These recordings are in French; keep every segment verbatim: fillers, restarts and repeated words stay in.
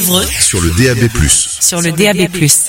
Évreux sur le D A B plus. Sur le D A B plus.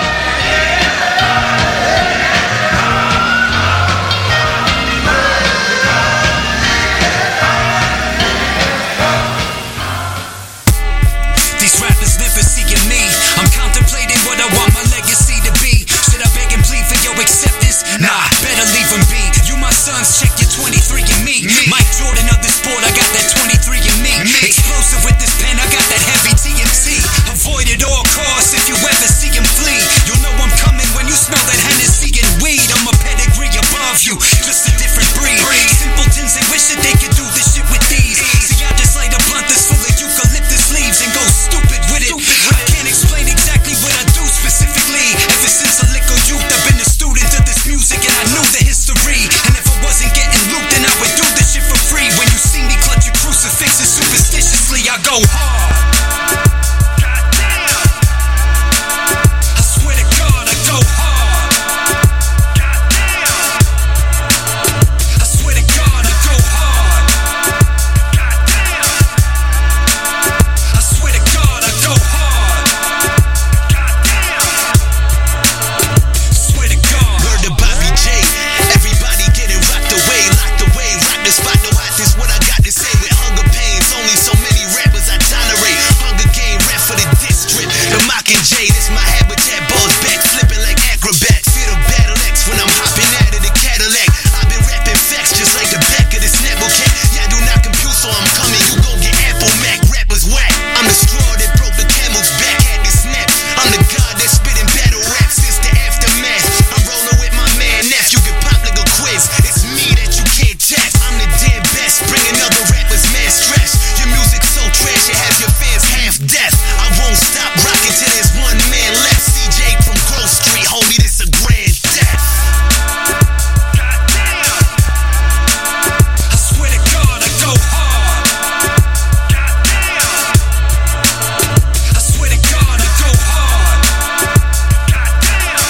Check your twenty-three and me. me. Mike Jordan of the sport, I got that twenty-three and me. me. Explosive with this pen, I got that heavy T N T. Avoid at all costs if you ever see him flee. You'll know I'm coming when you smell that Hennessy and weed. I'm a pedigree above you, just a different breed. Simpletons, they wish that they could do this shit with these. See, I just light a blunt that's full of eucalyptus leaves and go stupid with it. I can't explain exactly what I do specifically. Ever since a little youth, I've been a student of this music and I knew the history. And if I wasn't getting looped, then I would do this shit for free. When you see me clutch your crucifixes superstitiously, I go hard. Goddamn. I swear to God, I go hard. Goddamn. I swear to God, I go hard. Goddamn. I swear to God, I go hard. Goddamn. Swear to God. Word to Bobby J. Everybody getting rocked away, locked away, rock the spot, no hot, this what I got to say. With hunger pains, only so many rappers I tolerate. Hunger game, rap for the district, the Mockingjay, this my habitat, balls back, flipping like acrobats. Feel the battle X when I'm hopping out of the Cadillac. I've been rapping facts just like the back of the Snapple cat. Yeah, I do not compute, so I'm coming, you gon' get Apple Mac. Rappers whack, I'm the straw that broke the camel's back, had to snap. I'm the god that's spitting battle raps since the aftermath. I'm rolling with my man Neff, you can pop like a quiz. It's me that you can't test. I'm the damn best, bringing other rappers mad stress. Your music's so trash, it has your fans half deaf. I won't stop rocking till there's one man left. C J from Grove Street, homie, this a grand death. Goddamn. I swear to God, I go hard. Goddamn. I swear to God, I go hard. Goddamn.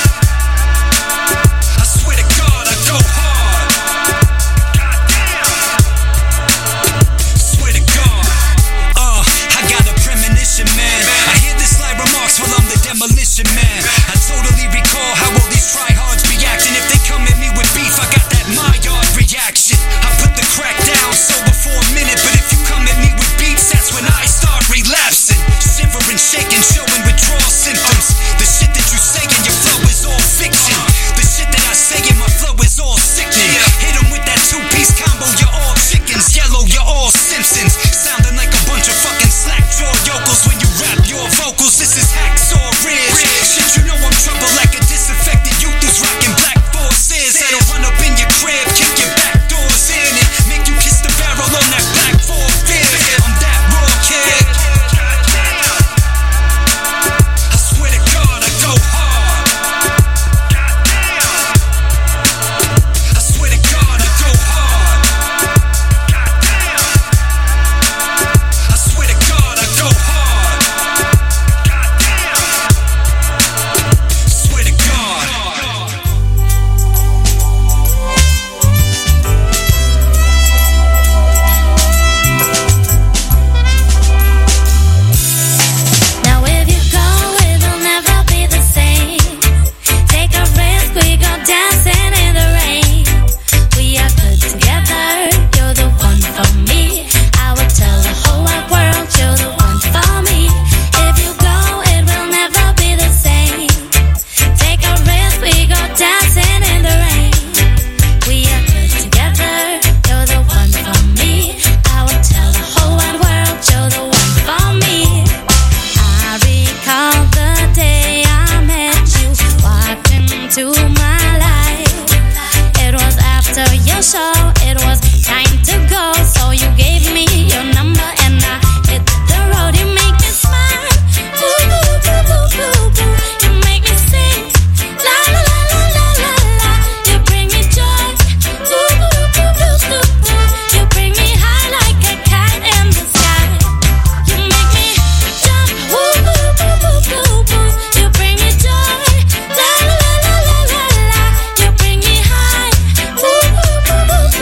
I swear to God, I go hard. Goddamn. Swear to God. Uh, I got a premonition, man. I hear this sly remarks while I'm the demolition man. I totally recall how all these tryhards be acting. If they come at me with beef, I got that my yard reaction. I put the crack down sober for a minute, but if you come at me with beats, that's when I start relapsing. Shivering, shaking, showing withdrawal symptoms. The shit that you say in your flow is all fiction. The shit that I say in my flow is all sickening. Hit 'em with that two-piece combo, you're all chickens. Yellow, you're all Simpsons. Sounding like a bunch of fucking slack-jaw yokels when you rap your vocals. This is Hacksaw Ridge. Shit, you know I'm trouble like a disaffected youth who's rocking black forces. That'll run up in your crib, kick your back doors in, and make you kiss the barrel on that black four fifth. I'm that raw kid. I swear to God, I go hard. Goddamn. I swear to God, I go hard. Goddamn. I swear to God, I go hard. Goddamn. Swear to God. Now if you go, it'll never be the same. Take a risk, we go dancing in the rain. We are good together, you're the one for me. I would tell the whole wide world you're the one for me. If you go, it will never be the same. Take a risk, we go dancing in the rain. We are good together, you're the one for me. I would tell the whole wide world you're the one for me. I recall the day I met you, walked into my life. It was after your show, it was time to go, so you gave me your number and I hit the road. You make me smile, boo boo boo boo boo boo. You make me sing, la la la la la la la. You bring me joy, boo boo boo boo boo boo. You bring me high like a kite in the sky. You make me jump, boo boo boo boo boo boo. You bring me joy, la la la la la la la. You bring me high, boo boo boo boo boo.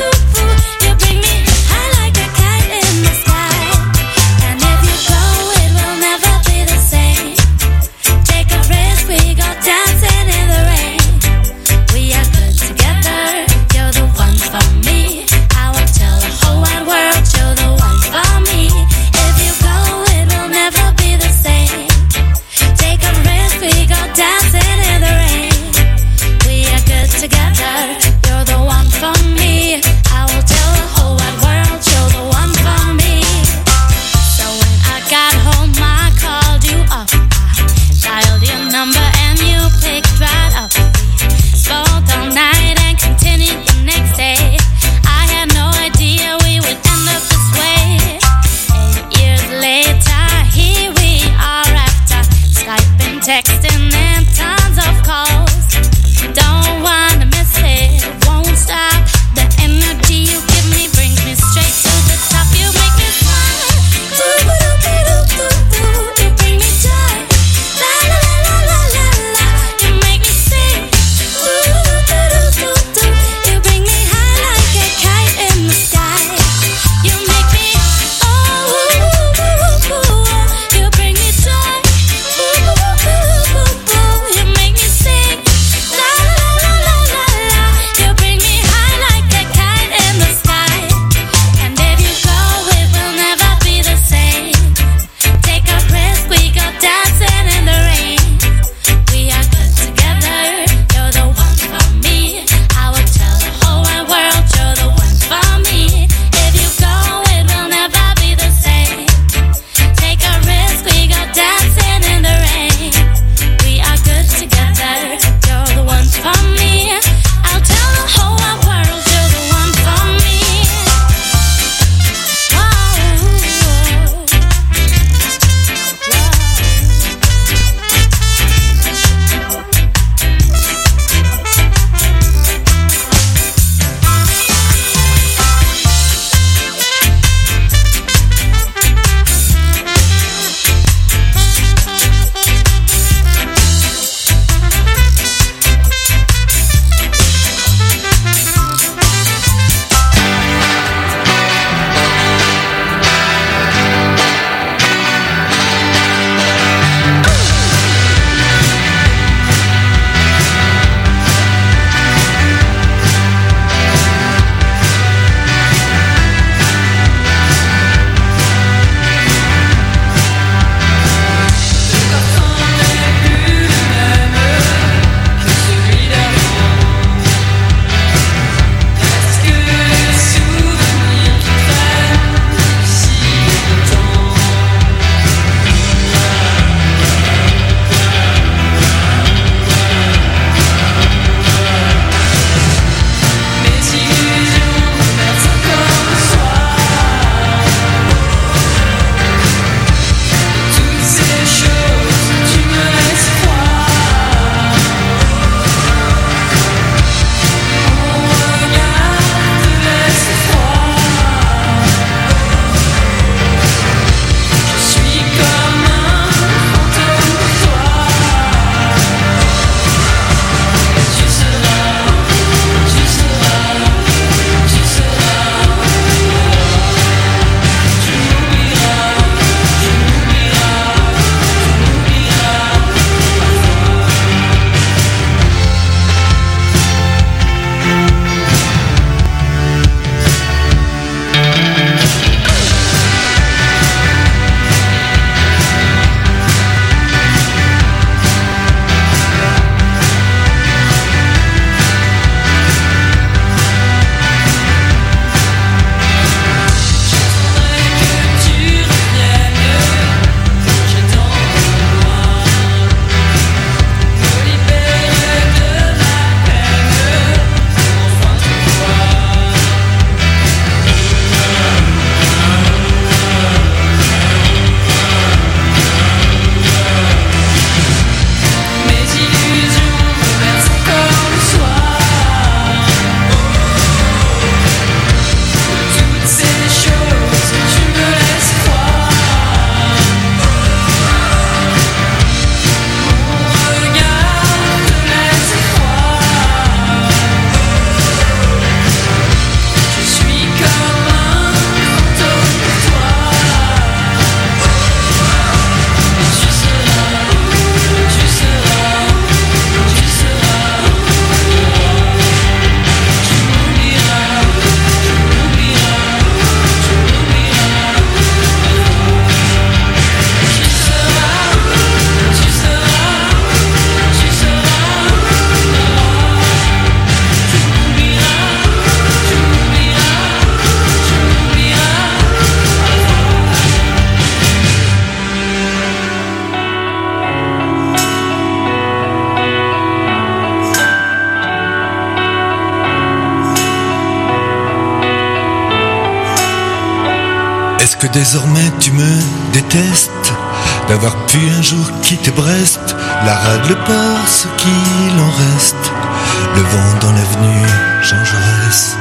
Est-ce que désormais tu me détestes d'avoir pu un jour quitter Brest, la rade, le port, ce qu'il en reste, le vent dans l'avenue Jean Jaurès.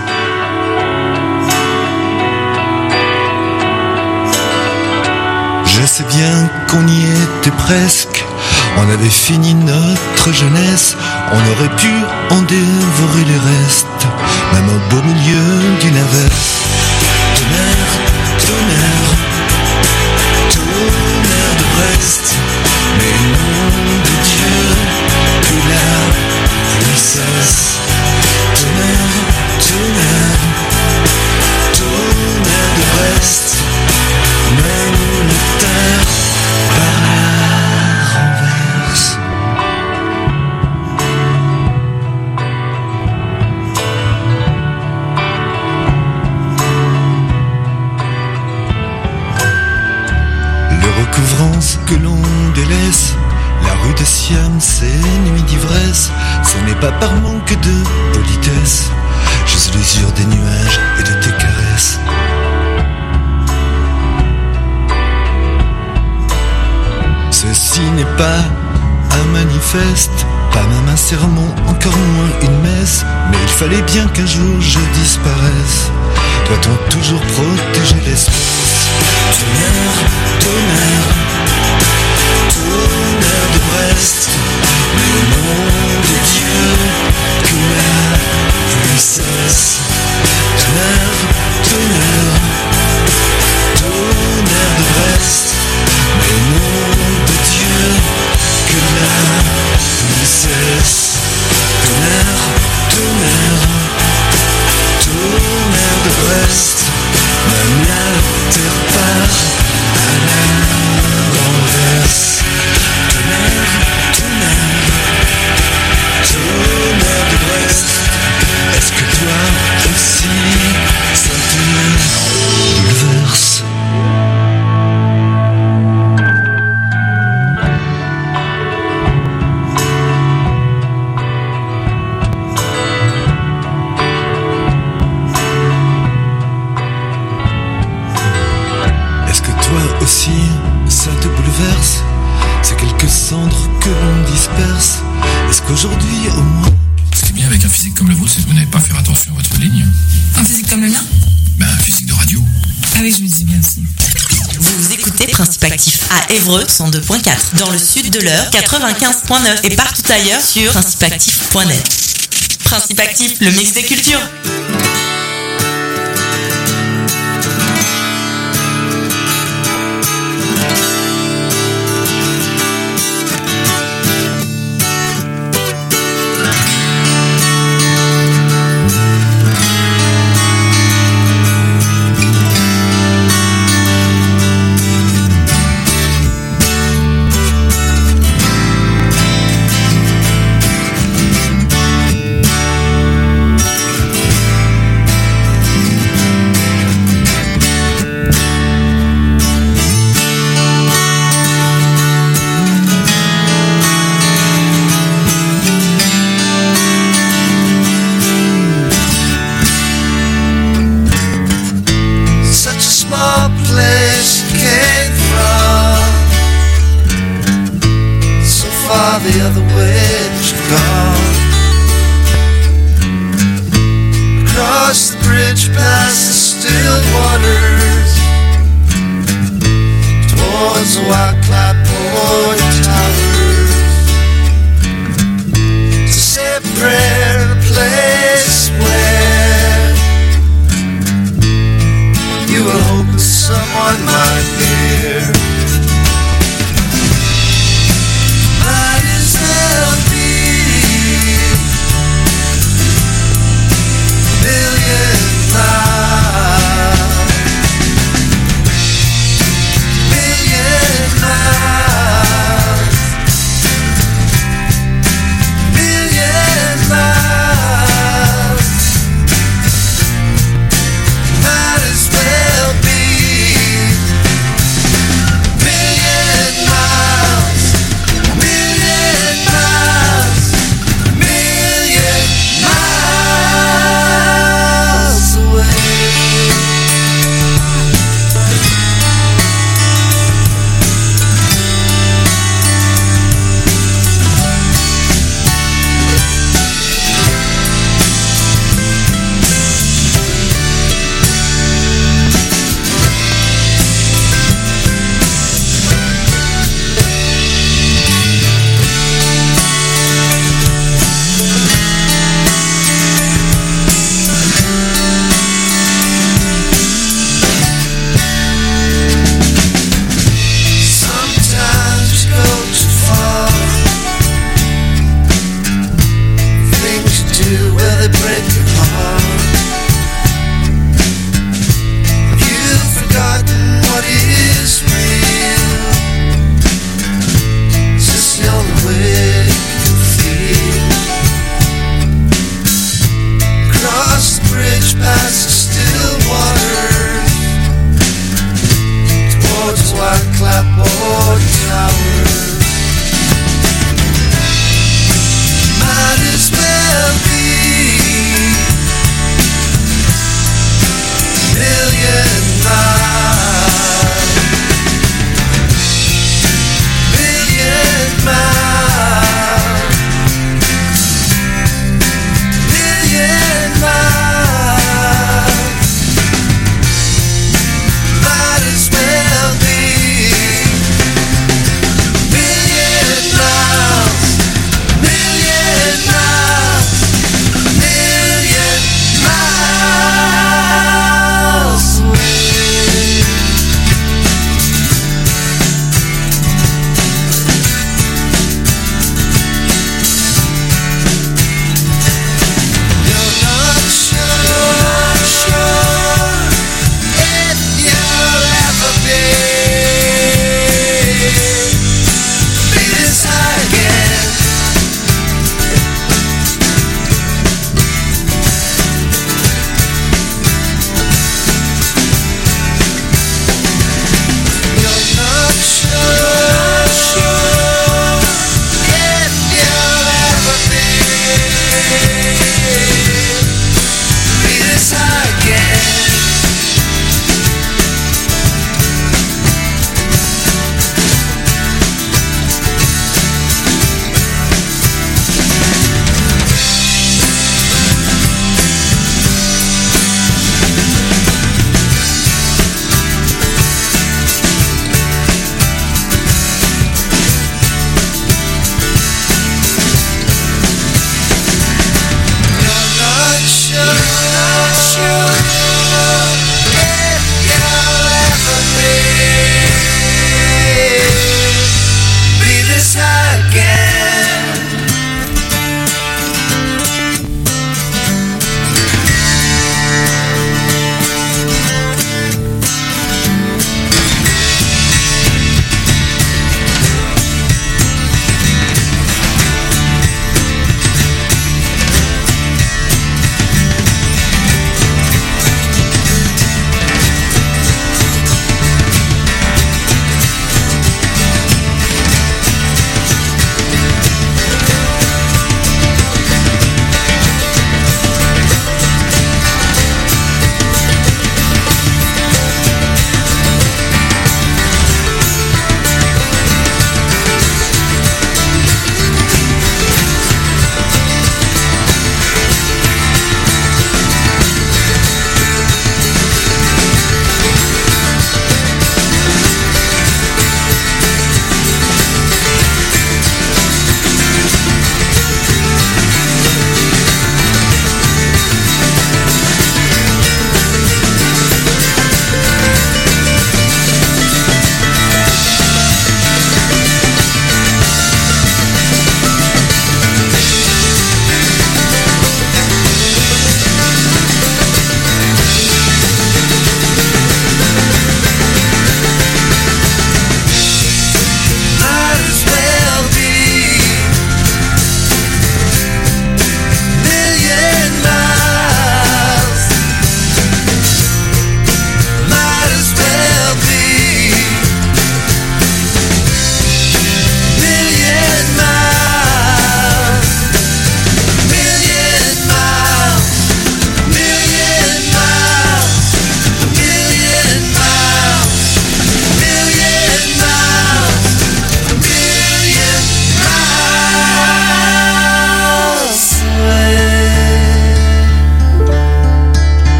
Je sais bien qu'on y était presque, on avait fini notre jeunesse, on aurait pu en dévorer les restes, même au beau milieu d'une averse. Tonnerre, tonnerre, tonnerre de Brest, mais nom de Dieu, que la pluie cesse. Tonnerre, tonnerre, tonnerre de Brest, même le terre par la renverse. Le recouvrance que l'on délaisse, la rue de Siam, ces nuits d'ivresse, ce n'est pas par manque de politesse, juste l'usure des nuages et de tes caresses. Ceci n'est pas un manifeste, pas même un sermon, encore moins une messe, mais il fallait bien qu'un jour je disparaisse. Doit-on toujours protéger l'espèce? Tonnerre, tonnerre, tonnerre de Brest, mais au nom de Dieu, que la pluie cesse. Tonnerre, tonnerre, tonnerre de Brest, mais au nom de Dieu, que la pluie cesse. Tonnerre, tonnerre, tonnerre de Brest, même la terre part à la renverse. Tonnerre, tonnerre, tonnerre de Brest, est-ce que toi aussi ça te bouleverse? Si ça te bouleverse, c'est quelques cendres que l'on disperse. Est-ce qu'aujourd'hui au moins... Ce qui est bien avec un physique comme le vôtre, c'est que vous n'avez pas à faire attention à votre ligne. Un physique comme le mien? Ben, un physique de radio. Ah oui, je me dis bien aussi. Vous écoutez Principe Actif à Évreux cent deux point quatre, dans le sud de l'Eure quatre-vingt-quinze point neuf et partout ailleurs sur principe actif point net. Principe Actif, le mix des cultures.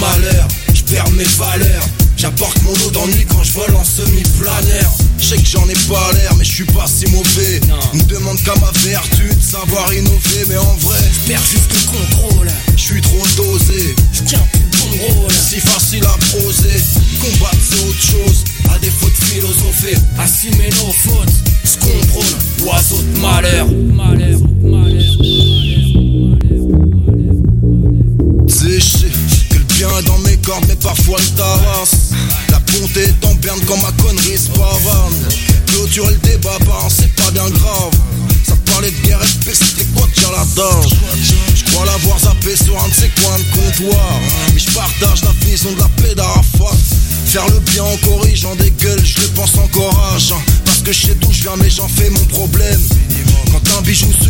malheur, je perds mes valeurs. J'apporte mon lot d'ennui quand je vole en semi-planeur. Je sais que j'en ai pas l'air mais je suis pas si mauvais. On me demande qu'à ma vertu de savoir innover. Mais en vrai, je perds juste le contrôle. Je suis trop dosé, je tiens plus le bon rôle. Si facile à proser, combattre c'est autre chose. À défaut de philosopher, assumer nos fautes. Ce qu'on prône, oiseau de malheur. Malheur, malheur, c'est chier que le bien est dans mes cordes mais parfois le tabasse. La bonté est en berne quand ma connerie se pavane. Clôturer le débat par un c'est pas bien grave. Ça parlait de guerre et de peste, c'était quoi de l'adage. J'crois l'avoir zappé sur un de ces coins de comptoir. Mais j'partage la vision de la paix d'Arafat. Faire le bien en corrigeant des gueules, je le pense encore à jeun. Parce que je sais d'où je viens mais j'en fais mon problème. Quand un bijou se